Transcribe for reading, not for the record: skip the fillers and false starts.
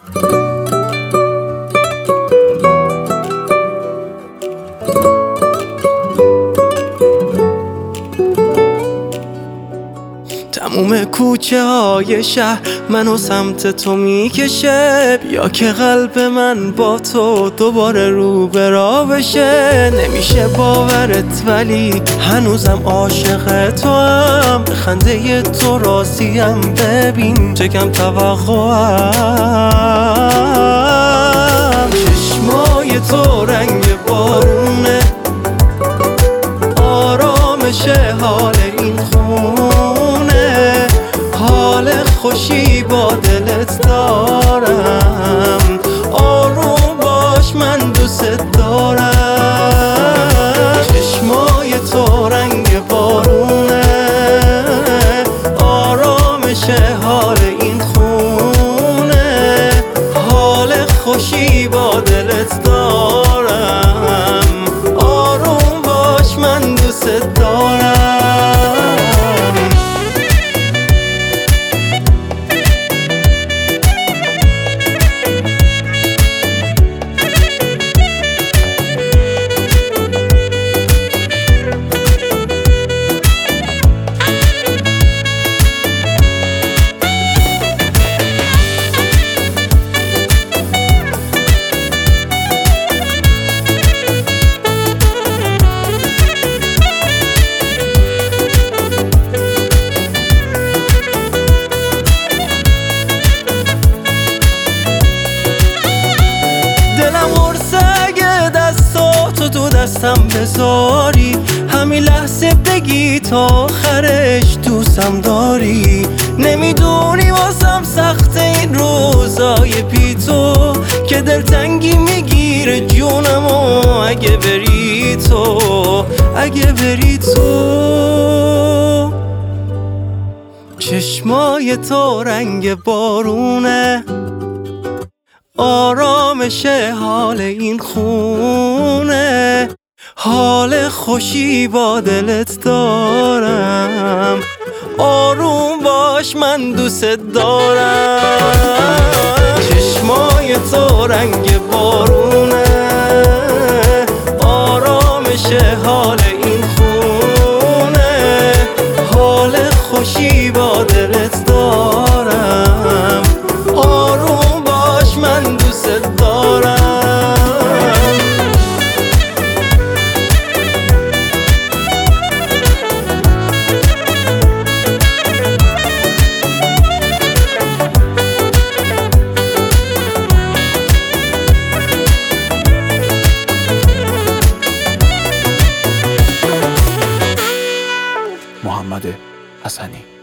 تموم کوچه های شهر منو سمت تو میکشه، بیا که قلب من با تو دوباره رو به راه بشه. نمیشه باورت ولی هنوزم عاشق تو هم، به خنده تو راضیم، ببین چه کم توقعم. چشمای تو رنگ بارونه، آرامش حال این خونه، حال خوشی با دلت دارم، آروم باش من دوست دارم. چشمای تو رنگ بارونه، آرامش حال این خونه، حال خوشی با دلت دارم، آروم باش من دوست دارم. تو دستم بذاری، همین لحظه بگی تا آخرش دوستم داری. نمیدونی واسم سخت این روزای بی تو، که دلتنگی میگیره جونمو اگه بری تو، اگه بری تو. چشمای تو رنگ بارونه، آرامش حال این خونه، حال خوشی با دلت دارم، آروم باش من دوست دارم. چشمای تو رنگ بارونه، آرامش حال این خونه، حال خوشی با دلت دارم، آروم باش من دوست دارم. محمد حسنی.